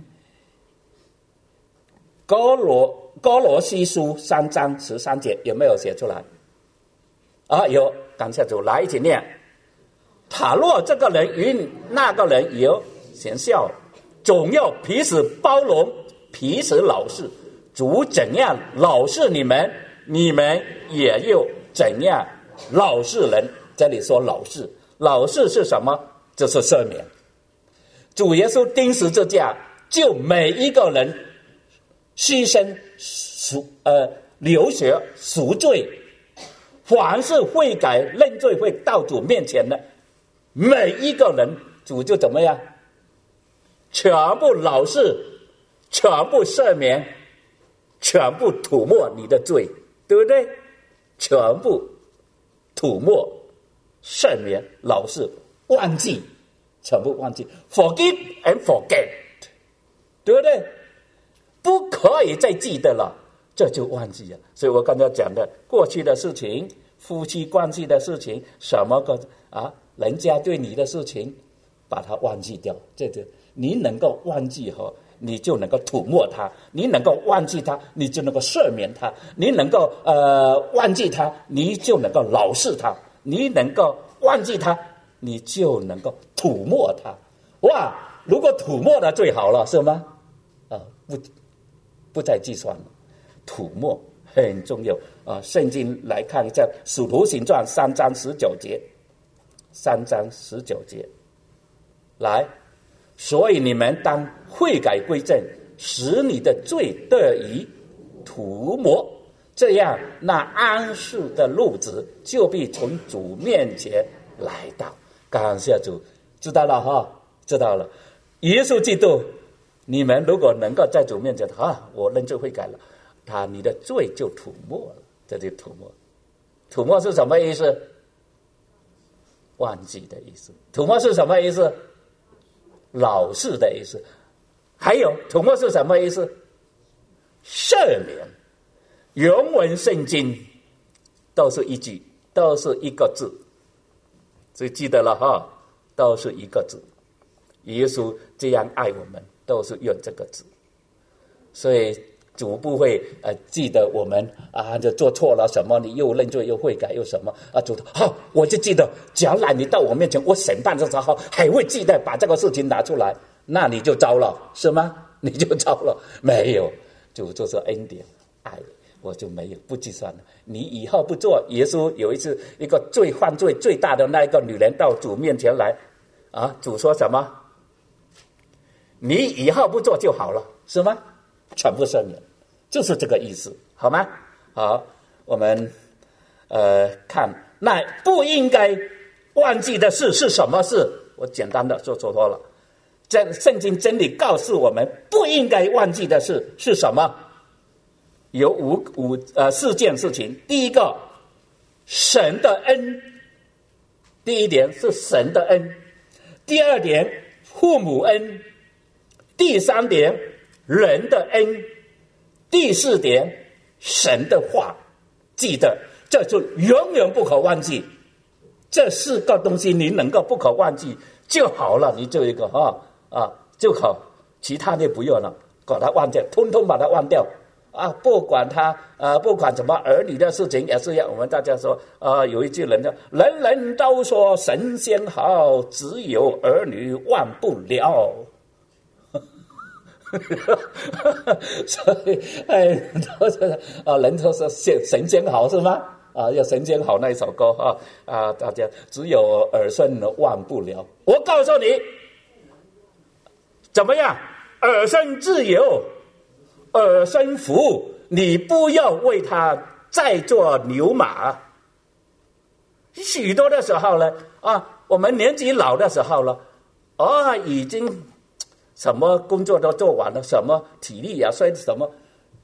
哥罗哥罗西书三章十三节有没有写出来？啊，有，感谢主，来一起念。倘若这个人与那个人有嫌笑，总要彼此包容，彼此老实。主怎样老实你们，你们也要怎样老实人。这里说老实，老实是什么？就是赦免。主耶稣钉十字架，就每一个人牺牲赎呃流血赎罪，凡是悔改认罪会到主面前的每一个人，主就怎么样？全部老实，全部赦免，全部吐沫你的罪，对不对？全部吐沫赦免老实，忘记，全部忘记 ，forgive and forget， 对不对？不可以再记得了，这就忘记了。所以我刚才讲的过去的事情，夫妻关系的事情，什么个啊，人家对你的事情，把它忘记掉。这个你能够忘记后，你就能够吐沫它；你能够忘记它，你就能够赦免它；你能够呃忘记它，你就能够饶恕它；你能够忘记它，你就能够吐沫它。哇，如果吐沫的最好了，是吗？啊，不。不再计算了，吐沫很重要啊！圣经来看一下《使徒行传》三章十九节，三章十九节，来，所以你们当悔改归正，使你的罪得以涂抹，这样那安息的日子就必从主面前来到。感谢主，知道了哈，知道了。耶稣基督。你们如果能够在主面前啊，我认罪悔改了，他你的罪就涂抹了，这就涂抹。涂抹是什么意思？忘记的意思。涂抹是什么意思？老实的意思。还有涂抹是什么意思？赦免。原文圣经都是一句，都是一个字，所以记得了哈，都是一个字。耶稣这样爱我们。都是用这个字，所以主不会呃记得我们啊，就做错了什么，你又认罪又悔改又什么啊？主好，我就记得，将来你到我面前，我审判的时候还会记得把这个事情拿出来，那你就糟了，是吗？你就糟了，没有，主就是恩典爱，我就没有不计算了。你以后不做。耶稣有一次，一个最犯罪最大的那一个女人到主面前来，啊，主说什么？你以后不做就好了，是吗？全部赦免，就是这个意思，好吗？好，我们呃看，那不应该忘记的事是什么事？我简单的说说说了，这圣经真理告诉我们，不应该忘记的事是什么？有五五呃四件事情。第一个，神的恩，第一点是神的恩；第二点，父母恩。第三点，人的恩；第四点，神的话。记得，这就永远不可忘记。这四个东西你能够不可忘记就好了，你就一个啊啊就好，其他的不用了，把它忘掉，通通把它忘掉啊！不管他呃，不管什么儿女的事情也是一样。我们大家说啊、呃，有一句人呢，人人都说神仙好，只有儿女忘不了。所以，哎，都是啊，人都说神仙好是吗？啊，要神仙好那一首歌啊啊，大家只有儿孙忘不了。我告诉你，怎么样？儿孙自有儿孙福，你不要为他再做牛马。许多的时候呢，啊，我们年纪老的时候了，啊，已经。什么工作都做完了，什么体力啊，所以什么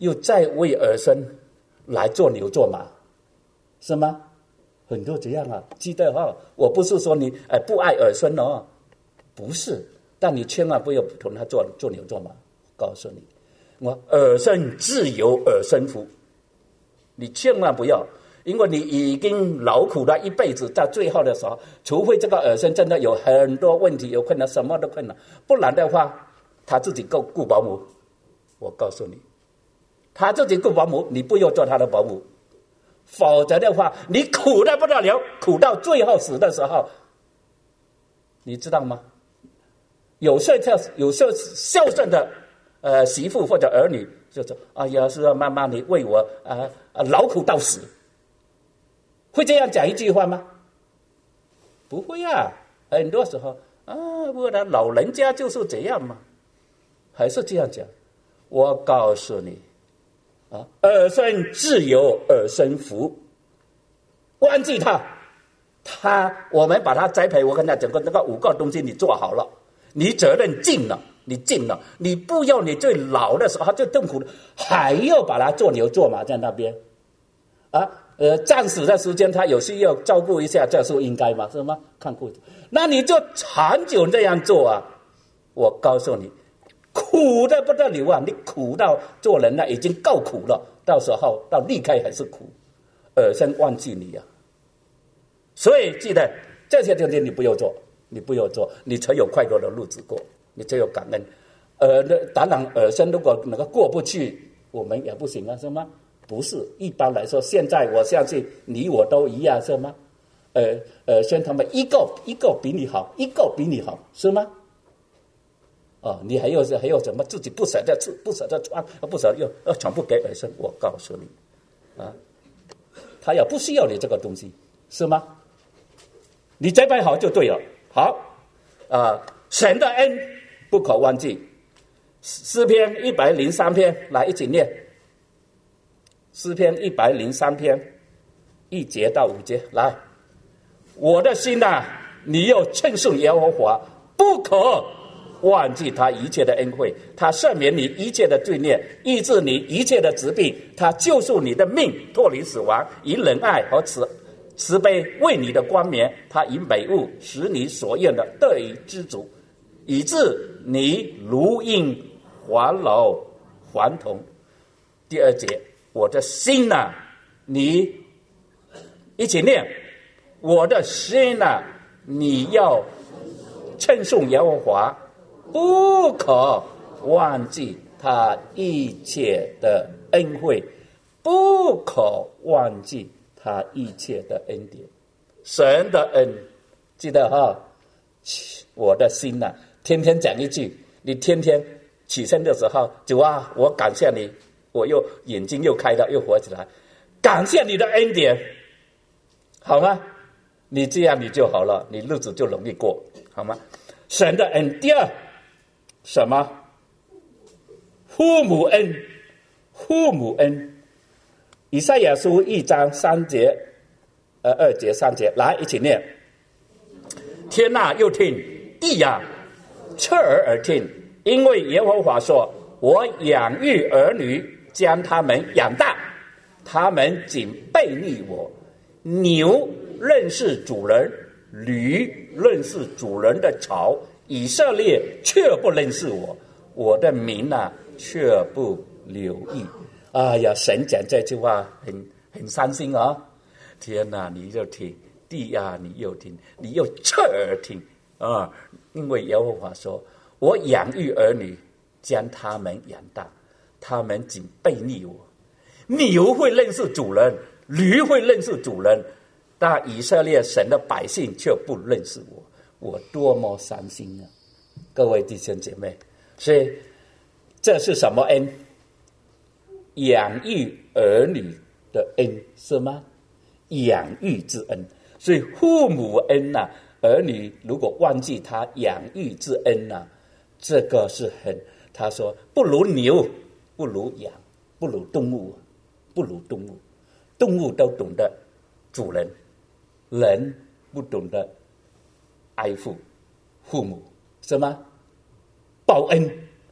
又再为儿孙来做牛做马，是吗？很多这样啊，记得哈、哦，我不是说你哎不爱儿孙哦，不是，但你千万不要同他做做牛做马。告诉你，我儿孙自有儿孙福，你千万不要，因为你已经劳苦了一辈子，到最后的时候，除非这个儿孙真的有很多问题，有困难，什么都困难，不然的话，他自己够雇保姆。我告诉你，他自己雇保姆，你不要做他的保姆。否则的话，你苦得不得了，苦到最后死的时候，你知道吗？有时候有时候孝顺的呃媳妇或者儿女就说：“哎呀，是啊，妈妈，你为我啊啊劳苦到死。”会这样讲一句话吗？不会啊，很多时候啊，不然老人家就是这样嘛，还是这样讲。我告诉你。啊，儿孙自有儿孙福，忘记他，他我们把他栽培，我跟他讲过，那个五个东西你做好了，你责任尽了，你尽了，你不要你最老的时候最痛苦的，还要把他做牛做马在那边，啊，呃，暂时的时间他有需要照顾一下，这是应该吗？是吗？看顾，那你就长久这样做啊，我告诉你。苦的不得了啊！你苦到做人了，已经够苦了，到时候到离开还是苦，儿孙忘记你啊！所以记得这些东西你不要做，你不要做，你才有快乐的日子过，你才有感恩。呃，当然儿孙如果那个过不去，我们也不行啊，是吗？不是，一般来说，现在我相信你我都一样，是吗？呃呃，像他们一个一个比你好，一个比你好，是吗？哦，你还有还有什么自己不舍得吃、不舍得穿、不舍得用，要全部给儿孙？我告诉你，啊，他也不需要你这个东西，是吗？你栽培好就对了。好，啊，神的恩不可忘记。诗篇一百零三篇，来一起念。诗篇一百零三篇，一节到五节，来，我的心啊，你要称颂耶和华，不可忘记他一切的恩惠，他赦免你一切的罪孽，医治你一切的疾病，他救赎你的命，脱离死亡，以仁爱和慈慈悲为你的冠冕，他以美物使你所愿的得以知足，以致你如婴还老还童。第二节，我的心啊，你一起念，我的心啊，你要称颂耶和华，不可忘记他一切的恩惠，不可忘记他一切的恩典。神的恩，记得哈，我的心啊，天天讲一句，你天天起身的时候，主啊，我感谢你，我又眼睛又开了，又活起来，感谢你的恩典，好吗？你这样你就好了，你日子就容易过，好吗？神的恩。第二，什么？父母恩，父母恩。以赛亚书一章三节，呃，二节三节，来一起念。天哪，又听；地呀，侧耳而听。因为耶和华说：“我养育儿女，将他们养大，他们仅背逆我。牛认识主人，驴认识主人的槽，以色列却不认识我，我的民啊，却不留意。”哎呀，神讲这句话很很伤心啊！天哪，你又听；地啊，你又听，你又侧耳听啊！因为耶和华说：“我养育儿女，将他们养大，他们仅背逆我。”牛会认识主人，驴会认识主人，但以色列神的百姓却不认识我，我多么伤心啊！各位弟兄姐妹，所以这是什么恩？养育儿女的恩，是吗？养育之恩。所以父母恩啊，儿女如果忘记他养育之恩啊，这个是很，他说不如牛，不如羊，不如动物，不如动物。动物都懂得主人，人不懂得爱父父母，是吗？报恩。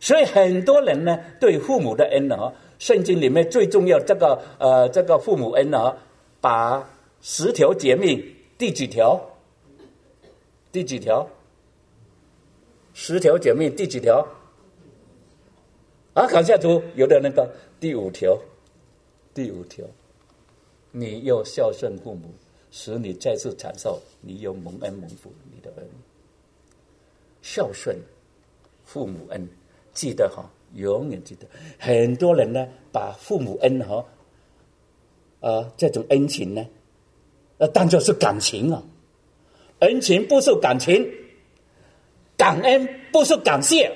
所以很多人呢对父母的恩啊，圣经里面最重要这个呃这个父母恩啊，把十条诫命第几条？第几条？十条诫命第几条？啊，看下图，有的那个第五条，第五条，你要孝顺父母，使你再次长寿，你有蒙恩蒙福你的恩。孝顺父母恩，记得哈，永远记得。很多人呢，把父母恩哈，啊、呃，这种恩情呢，呃，当作是感情啊。恩情不是感情，感恩不是感谢。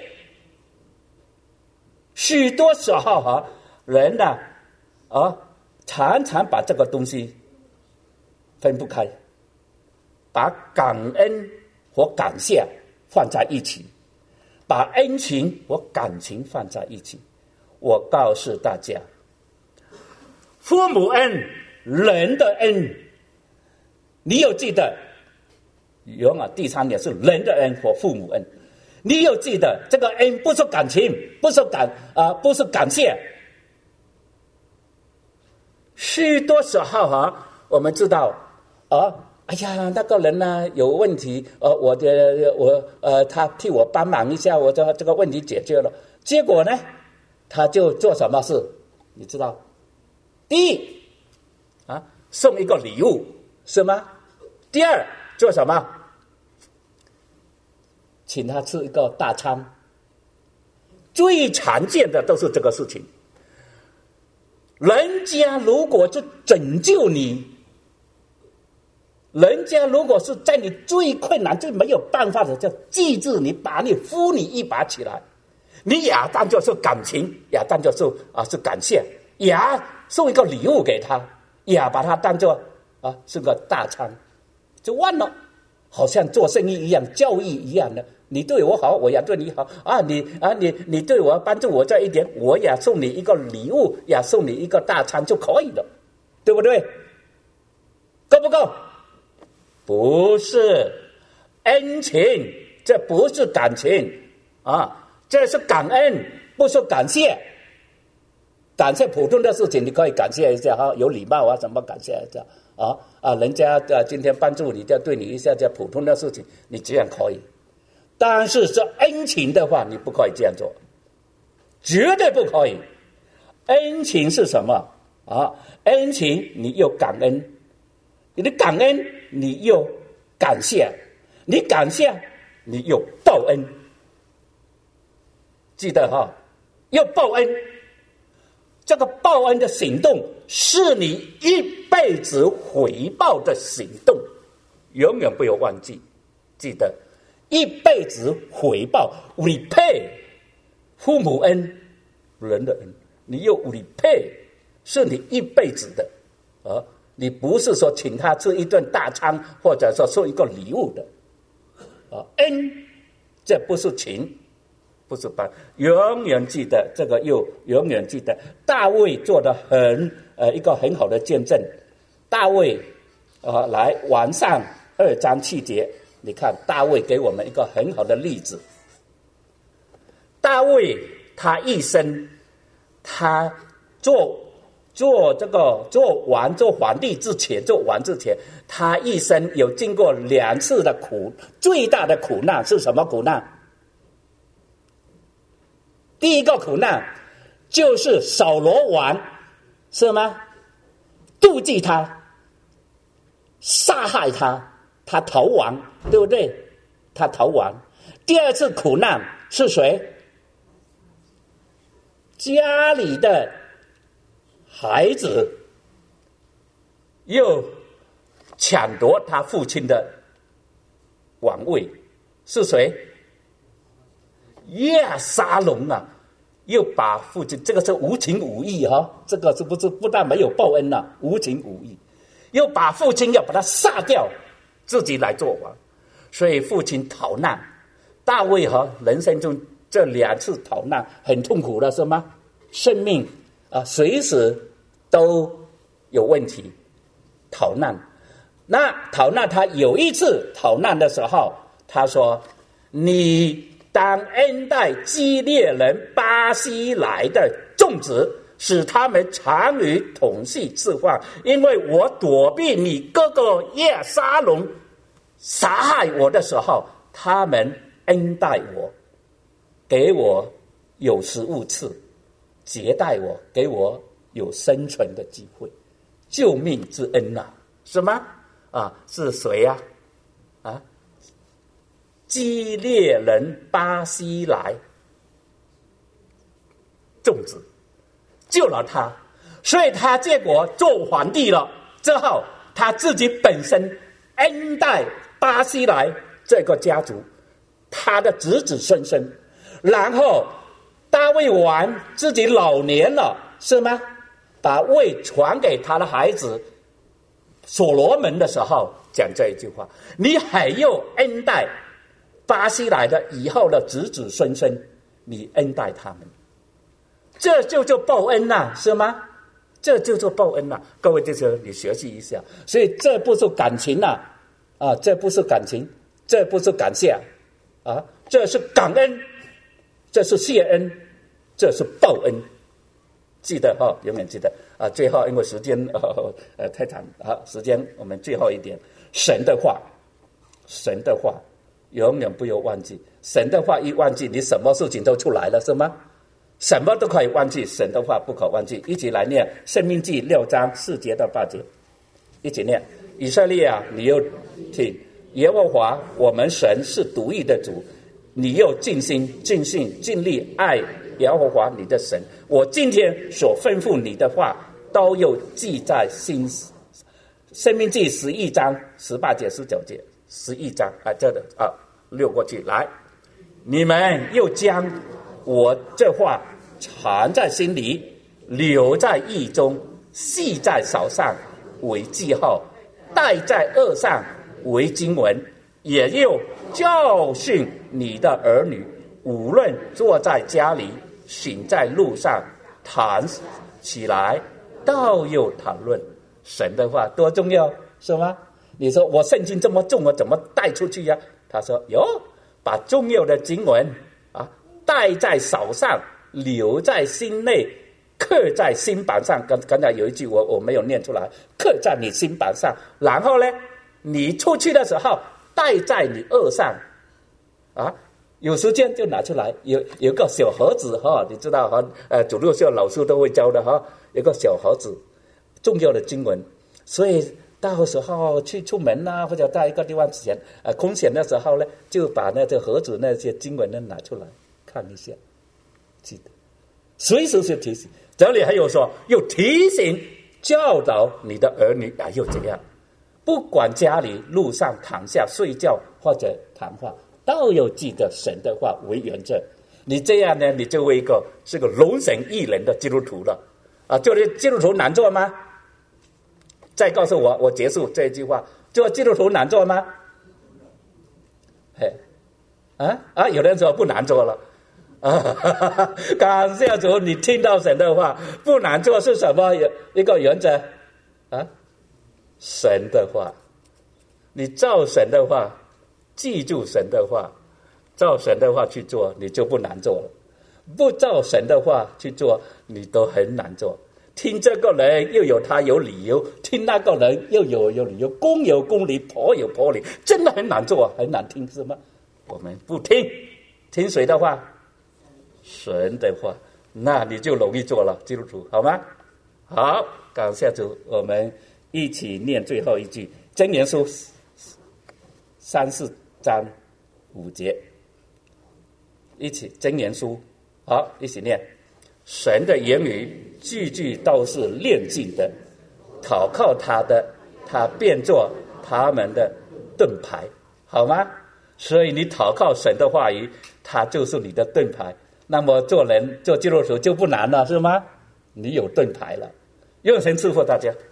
许多时候哈，人呢，啊，常常把这个东西分不开，把感恩和感谢放在一起，把恩情和感情放在一起。我告诉大家，父母恩，人的恩，你有记得？永远第三点是人的恩和父母恩。你有记得这个恩不是感情，不是感啊、呃，不是感谢。许多时候啊，我们知道啊，哎呀，那个人呢有问题，呃，我的我呃，他替我帮忙一下，我这这个问题解决了。结果呢，他就做什么事？你知道？第一啊，送一个礼物，是吗？第二，做什么？请他吃一个大餐。最常见的都是这个事情。人家如果是拯救你，人家如果是在你最困难、最没有办法的，就记住你，把你扶你一把起来。你也当作是感情，也当作是啊是感谢，也送一个礼物给他，也把它当作啊是个大餐，就完了，好像做生意一样，教育一样的。你对我好，我也对你好啊！你啊，你你对我帮助我这一点，我也送你一个礼物，也送你一个大餐就可以了，对不对？够不够？不是恩情，这不是感情啊，这是感恩，不是感谢。感谢普通的事情，你可以感谢一下哈，有礼貌啊，什么感谢一下啊啊，人家的今天帮助你，就对你一下，这普通的事情，你这样可以。但是是恩情的话，你不可以这样做，绝对不可以。恩情是什么啊？恩情你又感恩，你的感恩你又感谢，你感谢你又报恩。记得哈，要报恩。这个报恩的行动是你一辈子回报的行动，永远不要忘记。记得。一辈子回报 repay 父母恩，人的恩，你又 repay 是你一辈子的啊！你不是说请他吃一顿大餐，或者说送一个礼物的啊！恩，这不是情，不是帮，永远记得这个，又永远记得大卫做的很呃一个很好的见证。大卫啊、呃，来完善二章七节。你看大卫给我们一个很好的例子。大卫他一生，他做做这个做王做皇帝之前，做王之前，他一生有经过两次的苦，最大的苦难是什么苦难？第一个苦难就是扫罗王，是吗？妒忌他，杀害他。他逃亡，对不对？他逃亡。第二次苦难是谁？家里的孩子又抢夺他父亲的王位，是谁？亚撒龙啊，又把父亲，这个是无情无义哈、哦，这个是不是不但没有报恩啊，无情无义，又把父亲要把他杀掉。自己来做王，所以父亲逃难。大卫和人生中这两次逃难很痛苦的是吗？生命啊，随时都有问题。逃难，那逃难他有一次逃难的时候，他说：“你当恩待基列人巴西来的众子，使他们常于统系置放，因为我躲避你哥哥耶沙龙杀害我的时候，他们恩待我，给我有食物吃，接待我，给我有生存的机会，救命之恩啊！什么啊？是谁呀、啊？啊，基列人巴西来众子救了他，所以他结果做皇帝了之后，他自己本身恩待巴西来这个家族，他的子子孙孙，然后大卫王自己老年了，是吗？把位传给他的孩子所罗门的时候，讲这一句话：你还要恩待巴西来的以后的子子孙孙，你恩待他们，这就叫报恩呐、啊，是吗？这就叫报恩呐、啊。各位弟兄，你学习一下。所以这不是感情呐、啊，啊，这不是感情，这不是感谢啊，这是感恩，这是谢恩，这是报恩。记得哈、哦，永远记得啊！最后，因为时间呃呃太长啊，时间我们最后一点，神的话，神的话，永远不要忘记。神的话一忘记，你什么事情都出来了，是吗？什么都可以忘记，神的话不可忘记。一起来念《申命记》六章四节到八节，一起念：以色列啊，你又听，耶和华我们神是独一的主，你又尽心、尽性、尽力爱耶和华你的神。我今天所吩咐你的话，都有记在心。申命记十一章十八节、十九节，十一章啊，这的啊，溜过去来。你们又将我这话藏在心里，留在意中，系在手上为记号，戴在额上为经文，也又教训你的儿女，无论坐在家里，行在路上，谈起来都有谈论。神的话多重要，是吗？你说我圣经这么重，我怎么带出去呀、啊？他说哟，把重要的经文啊带在手上，留在心内，刻在心板上。刚刚才有一句我我没有念出来，刻在你心板上。然后呢，你出去的时候带在你额上，啊。有时间就拿出来，有有个小盒子哈，你知道哈，呃，主六校老师都会教的哈，有个小盒子，重要的经文，所以到时候去出门呐、啊，或者到一个地方前，呃，空闲的时候呢，就把那个盒子那些经文呢拿出来看一下，记得，随时是提醒。这里还有说，又提醒教导你的儿女啊，又怎样？不管家里路上躺下睡觉或者谈话。都有记得神的话为原则，你这样呢，你就为一个是个容神益人的基督徒了啊！就是基督徒难做吗？再告诉我，我结束这一句话，做基督徒难做吗？嘿，啊啊！有人说不难做了啊！哈哈哈，感谢主，你听到神的话，不难做是什么一个原则啊？神的话，你照神的话。记住神的话，照神的话去做，你就不难做了；不照神的话去做，你都很难做。听这个人又有他有理由，听那个人又有有理由，公有公理，婆有婆理，真的很难做，很难听，是吗？我们不听，听谁的话？神的话，那你就容易做了，基督徒，好吗？好，感谢主，我们一起念最后一句《箴言书》三四章五节，一起箴言书，好，一起念。神的言语句句都是炼净的，祷告他的，他便做他们的盾牌，好吗？所以你祷告神的话语，他就是你的盾牌。那么做人做基督徒就不难了，是吗？你有盾牌了，愿神赐福大家。